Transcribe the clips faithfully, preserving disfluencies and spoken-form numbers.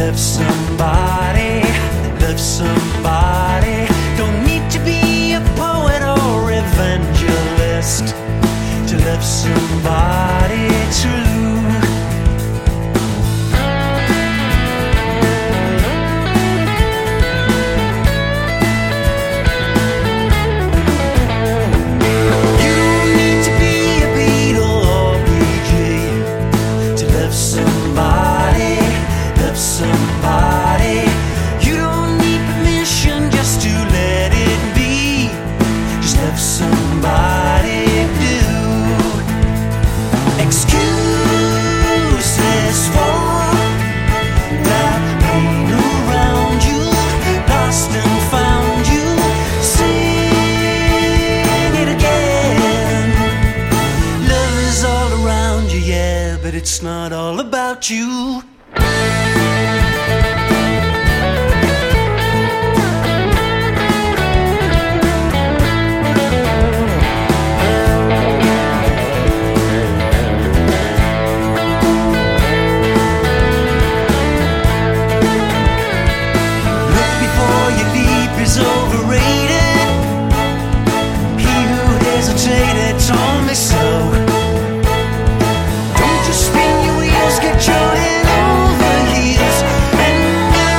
love somebody, love somebody. Don't need to be a poet or evangelist to love somebody true. But it's not all about you. Look before you leap is overrated. He who hesitated told me so. Get your head over heels and go.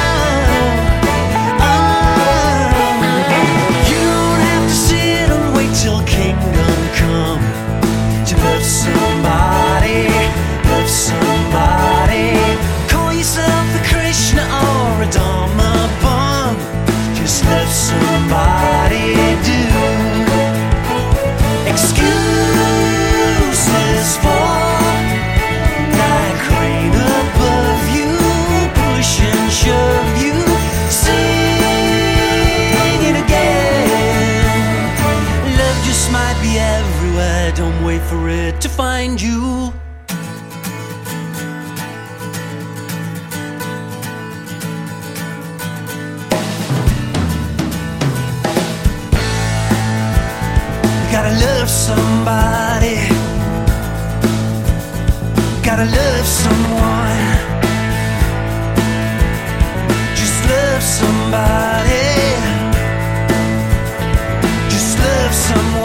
Oh, you don't have to sit and wait till kingdom come to love somebody, love somebody. Call yourself a Krishna or a Dharma bum. Just love somebody, do. Excuses for shove you, sing it again. Love just might be everywhere, don't wait for it to find you. You gotta love somebody, gotta love someone. Love somebody, just love someone.